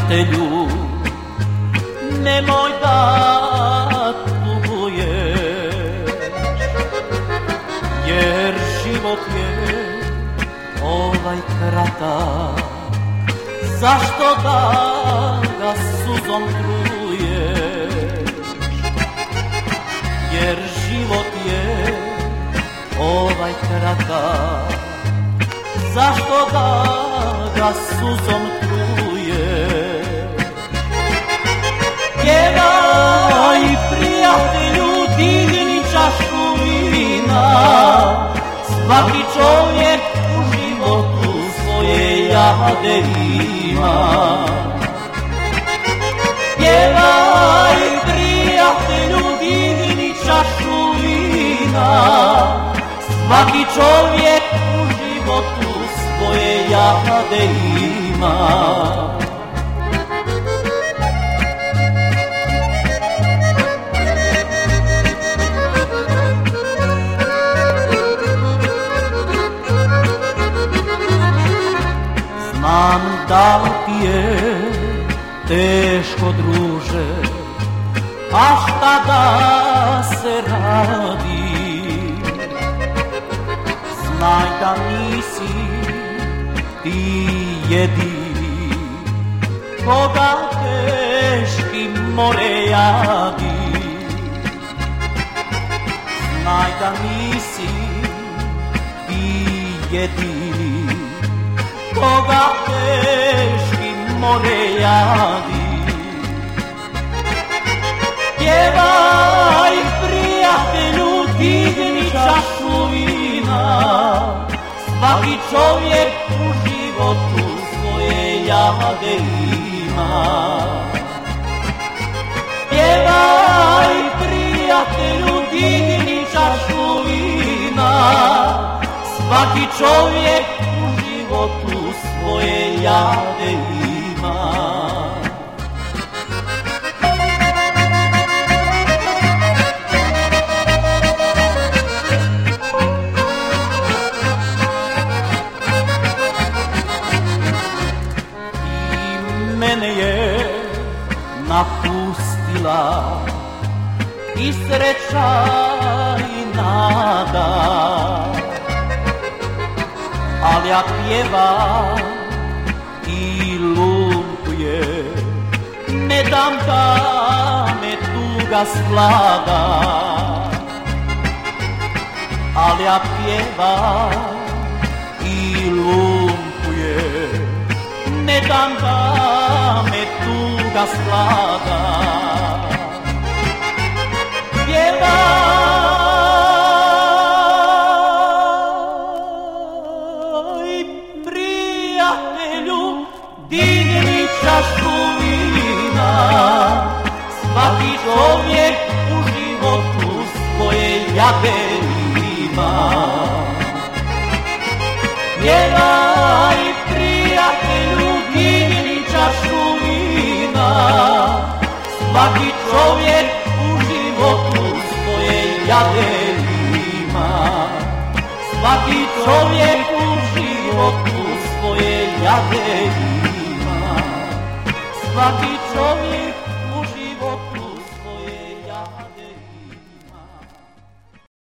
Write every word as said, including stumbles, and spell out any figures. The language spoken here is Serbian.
prijatelju, nemoj da tuguješ, jer život je ovaj kratak. Zašto da ga suzom truješ, jer život je ovaj kratak. Zašto da ga suzom truješ? Pjevaj prijatelju, digni čašu vina, svaki čovjek u životu svoje jade ima. Pjevaj prijatelju, digni čašu vina, svaki čovjek u životu svoje jade ima. Znam da ti je teško, druže, a šta da se radi? Znaj da nisi ti jedini koga teški more jadi. Znaj da nisi ti jedini koga teški more jadi. Pjevaj prijatelju, digni čašu vina, svaki čovjek u životu svoje jade ima. Pjevaj prijatelju, digni čašu vina, svaki čovjek u životu svoje jade ima. Mene je napustila i sreća i nada, ali ja pjevam i lumpujem, ne dam da me tuga svlada. Ali ja pjevam i lumpujem, ne dam da me tuga svlada. Pjevaj prijatelju, digni čašu vina, svaki čovjek u životu svoje jade ima. Pjevaj prijatelju, digni čašu vina, svaki čovjek u životu svoje jade ima. Svaki čovjek u životu svoje jade ima. Svaki čovjek